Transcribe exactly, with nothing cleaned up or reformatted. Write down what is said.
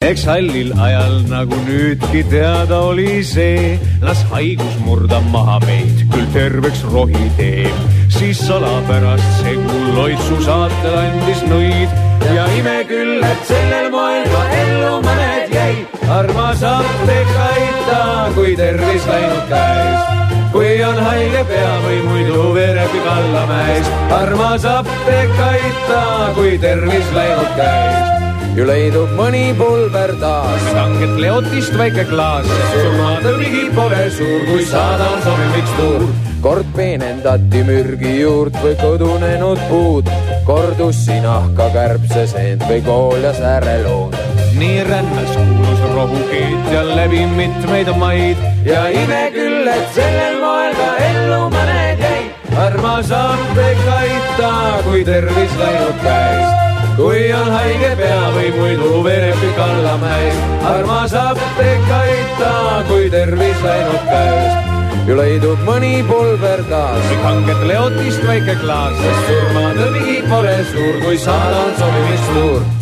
eks hallil ajal nagu nüüdki teada oli see, las haigus murda maha meid, küll terveks rohi teeb. Siis salapärast segu loitsu saatel andis nõid ja ime küll, et sellel moel ka ellu mõned jäi. Armas apteek aita, kui tervis läinud käes, kui on haige pea või muidu verepüg allamäes. Armas apteek aita, kui tervis läinud käes, ju leidub mõni pulber taas. Kanget leotist väike klaas, surmatõvigi pole suur, kui saada on sobiv mikstuur. Kord peenendati mürgi juurt või kõdunenud puud, kord ussi nahka kärbseseend või koolja säärelood. Nii rännas kuulus rohukeet ja läbi mitmeid maid ja ime küll, et sellel moel ka ellu mõned jäi. Armas apteek aita, kui tervis läinud käest, kui on haige pea või muidu verepük allamäes. Armas apteek aita, kui tervis läinud käest, ju leidub mõni pulber taas. Või kanget leotist väike klaas, sest surmatõvigi pole suur, kui saada on sobiv mikstuur.